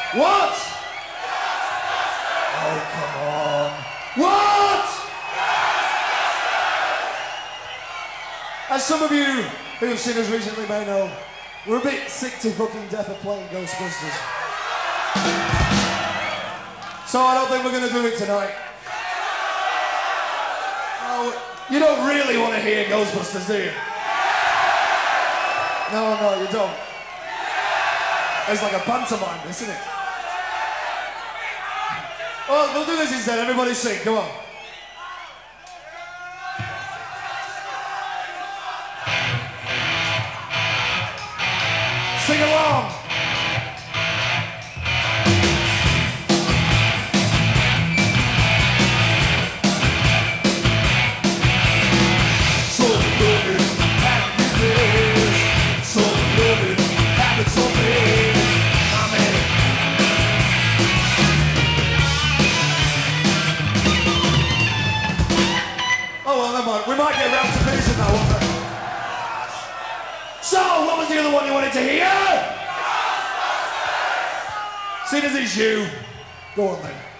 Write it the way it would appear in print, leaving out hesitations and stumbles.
What? Oh, come on. What? As some of you who have seen us recently may know, we're a bit sick to fucking death of playing Ghostbusters. So I don't think we're going to do it tonight. Oh, you don't really want to hear Ghostbusters, do you? No, you don't. It's like a pantomime, isn't it? Well, we'll do this instead. Everybody sing, come on. Sing along. So loving, happy days. So loving, happy so big. Amen. Oh well, never mind. We might get around to finishing that one. But... So, what was the other one you wanted to hear? Seeing as it's you, go on then.